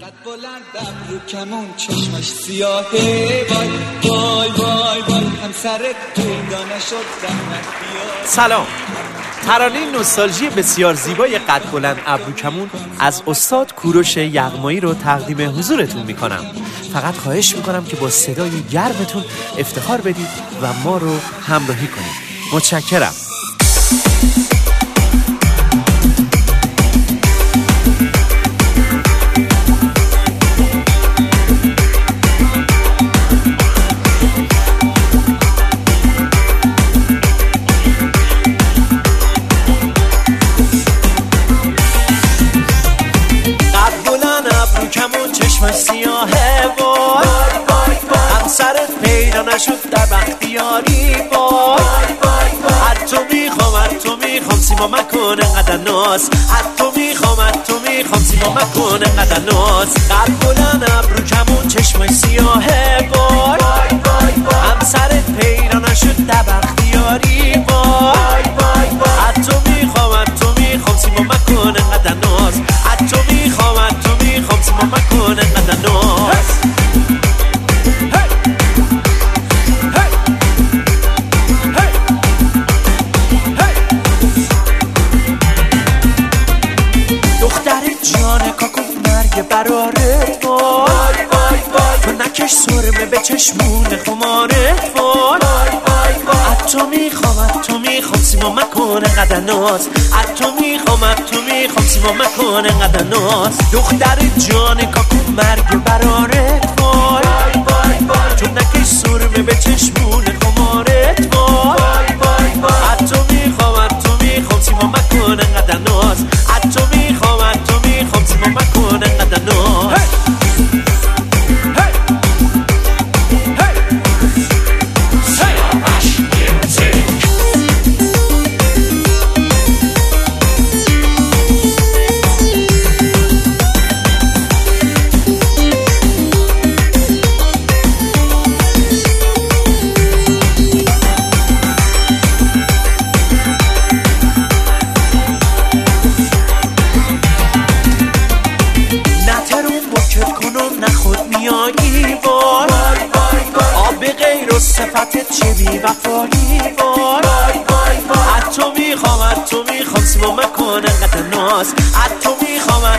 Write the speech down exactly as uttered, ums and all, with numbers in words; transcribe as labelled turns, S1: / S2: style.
S1: قد بلند ابرو کمون چشمش سیاهه، وای وای وای وای همسرت پیدا نشد زحمت بیا.
S2: سلام، ترانه نوستالژی بسیار زیبای قد بلند ابرو کمون از استاد کوروش یغمایی رو تقدیم حضورتون میکنم. فقط خواهش میکنم که با صدای گرمتون افتخار بدید و ما رو همراهی کنید. متشکرم. چشمش سیاهه وای همسرت پیدا نشد در بختیاری وای حتی میخوام حتی میخوام سیما مکنه قدر ناز، حتی میخوام حتی میخوام سیما مکنه قدر ناز. قد بلند ابرو کمون چشمش سیاهه وای همسرت پیدا نشد در بختیاری وای حتی میخوام حتی میخوام سیما مکنه قدر ناز، حتی میخوام حتی میخوام سیما مکنه قدر ناز. دختر جان کاکو مرگ برارت وای تو نکش سرمه به چشمون خمارت وای حتی میخوام حتی میخوام سیما مکنه قدر ناز، حتی میخوام حتی میخوام سیما مکنه قدر ناز. دختر جان کاکو مرگ برارت وای تو نکش سرمه به چشمون خمارت وای حتی میخوام حتی میخوام سیما مکنه قدر ناز، حتی میخوام حتی میخوام سیما مکنه قدر ناز. آب غیر و صفتت چه بی وفایی وای حتی میخوام حتی میخوام سیما مکنه قدر ناز، حتی میخوام